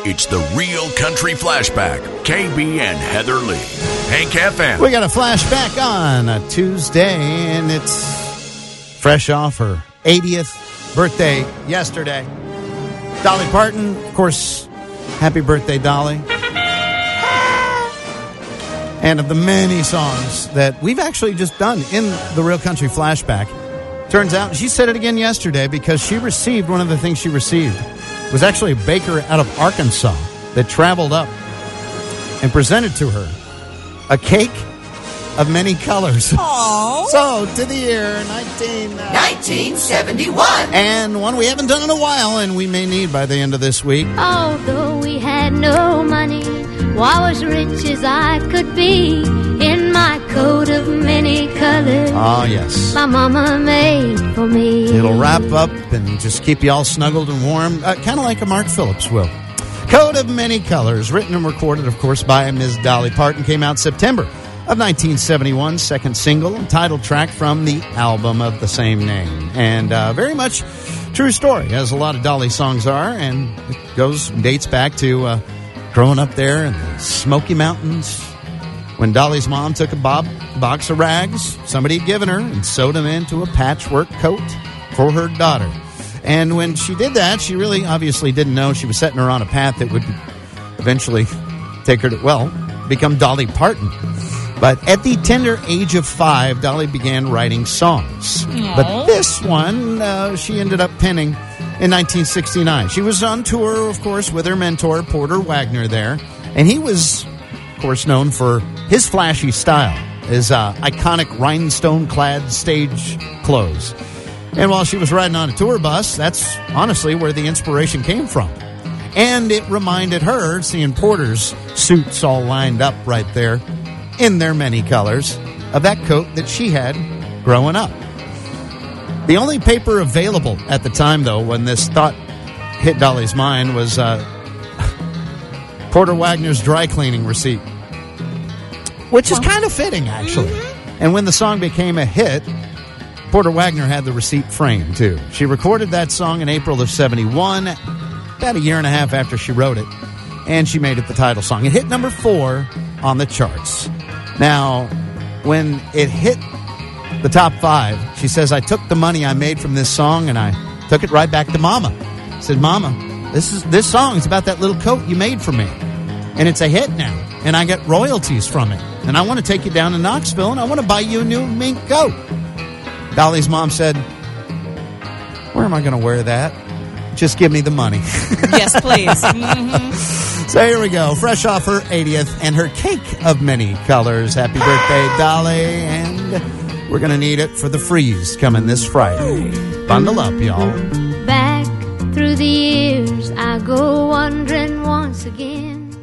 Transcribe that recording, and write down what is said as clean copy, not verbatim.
It's the Real Country Flashback. KB and Heather Lee. Hank FM. We got a flashback on a Tuesday, and it's fresh off her 80th birthday yesterday. Dolly Parton, of course, happy birthday, Dolly. And of the many songs that we've actually just done in the Real Country Flashback, turns out she said it again yesterday because she received one of the things she received. It was actually a baker out of Arkansas that traveled up and presented to her a cake of many colors. Aww. So, to the year 1971. And one we haven't done in a while, and we may need by the end of this week. Although we had no money, I was rich as I could be in my coat of many colors. Oh, yes. My mama made for me. It'll wrap up and just keep you all snuggled and warm, kind of like a Mark Phillips will. Coat of Many Colors, written and recorded, of course, by Ms. Dolly Parton, came out September of 1971, second single and title track from the album of the same name. And very much true story, as a lot of Dolly songs are, and it dates back to growing up there in the Smoky Mountains when Dolly's mom took a box of rags somebody had given her and sewed them into a patchwork coat for her daughter. And when she did that, she really obviously didn't know she was setting her on a path that would eventually take her to, become Dolly Parton. But at the tender age of 5, Dolly began writing songs. Aww. But this one, she ended up penning in 1969. She was on tour, of course, with her mentor, Porter Wagoner, there. And he was, of course, known for his flashy style, his iconic rhinestone-clad stage clothes. And while she was riding on a tour bus, that's honestly where the inspiration came from. And it reminded her, seeing Porter's suits all lined up right there in their many colors, of that coat that she had growing up. The only paper available at the time, though, when this thought hit Dolly's mind was Porter Wagoner's dry cleaning receipt, which is kind of fitting, actually. Mm-hmm. And when the song became a hit, Porter Wagoner had the receipt framed, too. She recorded that song in April of 71, about a year and a half after she wrote it, and she made it the title song. It hit number 4 on the charts. Now, when it hit the top 5, she says, I took the money I made from this song and I took it right back to Mama. I said, Mama, this song is about that little coat you made for me. And it's a hit now. And I get royalties from it. And I want to take you down to Knoxville and I want to buy you a new mink coat. Dolly's mom said, where am I going to wear that? Just give me the money. Yes, please. Mm-hmm. So here we go. Fresh off her 80th and her cake of many colors. Happy birthday, Dolly. And we're going to need it for the freeze coming this Friday. Bundle up, y'all. Back through the years, I go wandering once again.